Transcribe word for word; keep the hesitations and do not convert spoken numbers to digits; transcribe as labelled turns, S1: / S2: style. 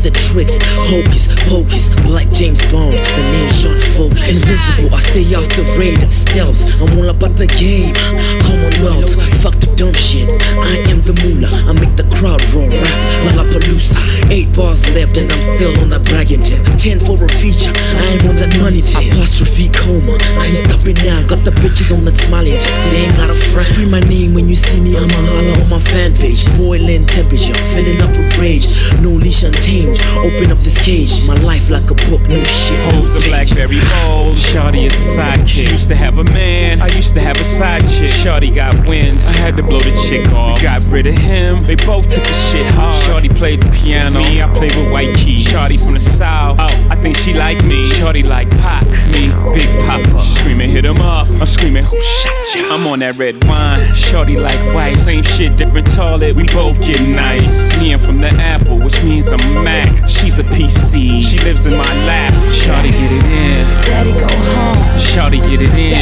S1: the tricks, hocus pocus, like James Bond, the name Sean Focus. Invincible, I stay off the radar, stealth, I'm all about the game. Commonwealth, fuck the dumb shit, I am the moolah, I make the crowd roar, rap, Lollapalooza. Eight bars left and I'm still on that bragging tip. Ten for a feature, I am on that money tip. Apostrophe coma, I ain't stopping now, got the bitches on that smiling tip. They ain't got a friend. Scream my name when you see me, I'ma holler on my fan page. Boiling temperature, filling up with rage. No leash untamed, open up this cage. My life like a book, no shit, no
S2: Holds a blackberry bowl, Shawty is a sidekick. Used to have a man, I used to have a side chick. Shawty got wind, I had to blow the chick off. We got rid of him, they both took the shit hard. Shawty played the piano, me, I played with white keys. Shawty from the south, oh, I think she like me. Shawty like Pac, me, Big Papa. Screaming, hit him up, I'm screaming, who shot ya? I'm on that red wine, Shawty like white. Same shit, different toilet, we both get nice. Me, I'm from the Apple, which means I'm Mac. She's a P C, she lives in my lap. Shawty get it in,
S3: Daddy go home.
S2: Shawty get it in,